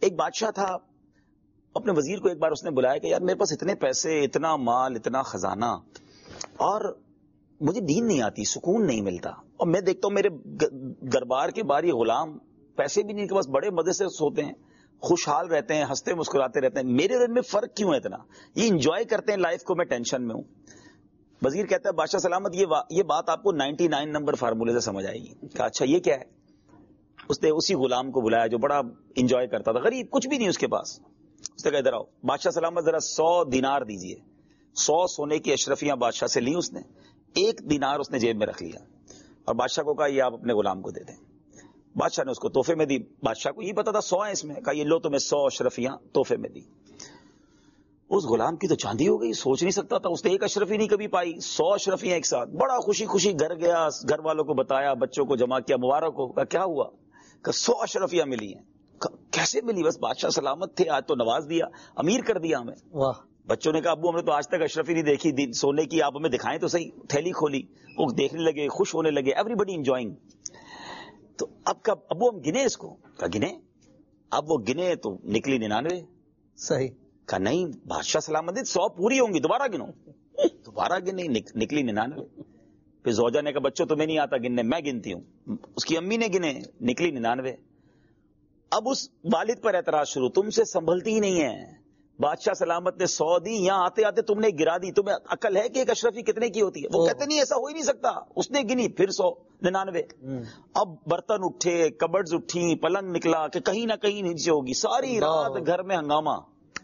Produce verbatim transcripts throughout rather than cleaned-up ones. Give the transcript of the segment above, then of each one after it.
ایک بادشاہ تھا، اپنے وزیر کو ایک بار اس نے بلایا کہ یار میرے پاس اتنے پیسے، اتنا مال، اتنا خزانہ، اور مجھے نیند نہیں آتی، سکون نہیں ملتا، اور میں دیکھتا ہوں میرے دربار کے باہر یہ غلام پیسے بھی نہیں کے پاس بڑے مزے سے سوتے ہیں، خوشحال رہتے ہیں، ہنستے مسکراتے رہتے ہیں، میرے دل میں فرق کیوں ہے اتنا؟ یہ انجوائے کرتے ہیں لائف کو، میں ٹینشن میں ہوں۔ وزیر کہتا ہے بادشاہ سلامت یہ یہ بات آپ کو نائنٹی نائن نمبر فارمولے سے سمجھ آئے گی۔ کہا اچھا یہ کیا ہے؟ اس نے اسی غلام کو بلایا جو بڑا انجوائے کرتا تھا، غریب، کچھ بھی نہیں اس کے پاس۔ اس نے کہا ادھر آؤ، بادشاہ سلامت ذرا سو دینار دیجئے۔ سو سونے کی اشرفیاں بادشاہ سے لی اس نے، ایک دینار اس نے جیب میں رکھ لیا اور بادشاہ کو کہا یہ آپ اپنے غلام کو دے دیں۔ بادشاہ نے اس کو تحفے میں دی، بادشاہ کو یہ پتا تھا سو ہے اس میں، کہا یہ لو تمہیں سو اشرفیاں تحفے میں دی۔ اس غلام کی تو چاندی ہو گئی، سوچ نہیں سکتا تھا، اس نے ایک اشرفی نہیں کبھی پائی، سو اشرفیاں ایک ساتھ، بڑا خوشی خوشی گھر گیا، گھر والوں کو بتایا، بچوں کو جمع کیا، مبارک ہو۔ کہا کیا ہوا؟ کہ سو اشرفیاں ملی ہیں۔ کیسے ملی؟ بس بادشاہ سلامت تھے، آج تو نواز دیا، امیر کر دیا ہمیں۔ واہ۔ بچوں نے کہا ابو ہم نے تو آج تک اشرفی نہیں دیکھی سونے کی، آپ ہمیں دکھائیں تو صحیح۔ تھیلی کھولی، وہ دیکھنے لگے، خوش ہونے لگے، ایوری بڈی انجوائنگ۔ تو اب کب ابو ہم گنے اس کو؟ کہا گنے؟ اب وہ گنے تو نکلی ننانوے۔ صحیح۔ کہا نہیں بادشاہ سلامت سو پوری ہوں گی، دوبارہ گنو۔ دوبارہ گنے، نکلی ننانوے۔ پھر زوجہ نے کہا بچوں تمہیں نہیں آتا گننے، میں گنتی ہوں۔ اس کی امی نے گنے، نکلی ننانوے۔ اب اس والد پر اعتراض شروع، تم سے سنبھلتی ہی نہیں ہے، بادشاہ سلامت نے سو دی، یہاں آتے آتے تم نے گرا دی، تمہیں عقل ہے کہ ایک اشرفی کتنے کی ہوتی ہے؟ وہ کہتے نہیں ایسا ہو ہی نہیں سکتا، اس نے گنی، پھر سو ننانوے۔ اب برتن اٹھے، کبڈز اٹھی، پلنگ نکلا کہ کہیں نہ کہیں نیچے ہوگی، ساری رات گھر میں ہنگامہ۔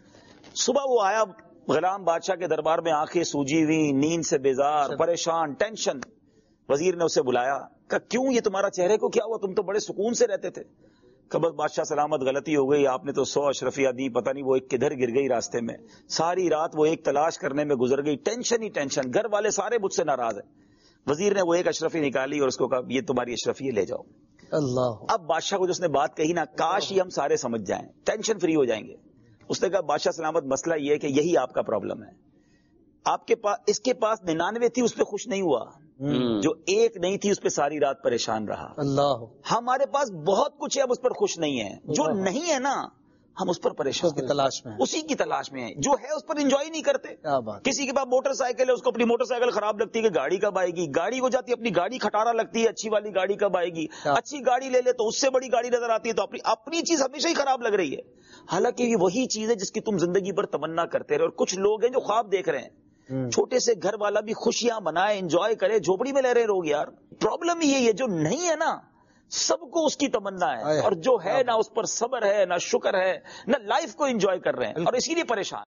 صبح وہ آیا غلام بادشاہ کے دربار میں، آنکھیں سوجی ہوئی، نیند سے بیزار، پریشان، ٹینشن۔ وزیر نے اسے بلایا، کہا کیوں یہ تمہارا چہرے کو کیا ہوا؟ تم تو بڑے سکون سے رہتے تھے۔ کہ بس بادشاہ سلامت غلطی ہو گئی، آپ نے تو سو اشرفیاں دی، پتہ نہیں وہ ایک کدھر گر گئی راستے میں، ساری رات وہ ایک تلاش کرنے میں گزر گئی، ٹینشن ہی ٹینشن، گھر والے سارے مجھ سے ناراض ہیں۔ وزیر نے وہ ایک اشرفی نکالی اور اس کو کہا یہ تمہاری اشرفی ہے، لے جاؤ۔ اللہ۔ اب بادشاہ کو جو اس نے بات کہی نا، کاش یہ ہم سارے سمجھ جائیں، ٹینشن فری ہو جائیں گے۔ اس نے کہا بادشاہ سلامت مسئلہ یہ ہے کہ یہی آپ کا پرابلم ہے، آپ کے پاس، اس کے پاس ننانوے تھی، اس پہ خوش نہیں ہوا، جو ایک نہیں تھی اس پہ ساری رات پریشان رہا۔ اللہ۔ ہمارے پاس بہت کچھ ہے، اب اس پر خوش نہیں ہے، جو نہیں ہے نا ہم اس پر پریشان کی تلاش میں، اسی کی تلاش میں ہے، جو ہے اس پر انجوائے نہیں کرتے۔ کیا بات۔ کسی کے پاس موٹر سائیکل ہے، اس کو اپنی موٹر سائیکل خراب لگتی ہے کہ گاڑی کب آئے گی، گاڑی ہو جاتی ہے اپنی گاڑی کھٹارا لگتی ہے، اچھی والی گاڑی کب آئے گی، اچھی گاڑی لے لے تو اس سے بڑی گاڑی نظر آتی ہے، تو اپنی اپنی چیز ہمیشہ ہی خراب لگ رہی ہے، حالانکہ یہ وہی چیز ہے جس کی تم زندگی پر تمنا کرتے رہے۔ اور کچھ لوگ ہیں جو خواب دیکھ رہے ہیں چھوٹے سے گھر والا بھی خوشیاں منائے، انجوائے کرے، جھوپڑی میں لے رہے لوگ۔ یار پرابلم یہ ہے جو نہیں ہے نا سب کو اس کی تمنا ہے، اور جو ہے نہ اس پر صبر ہے، نہ شکر ہے، نہ لائف کو انجوائے کر رہے ہیں، اور اسی لیے پریشان۔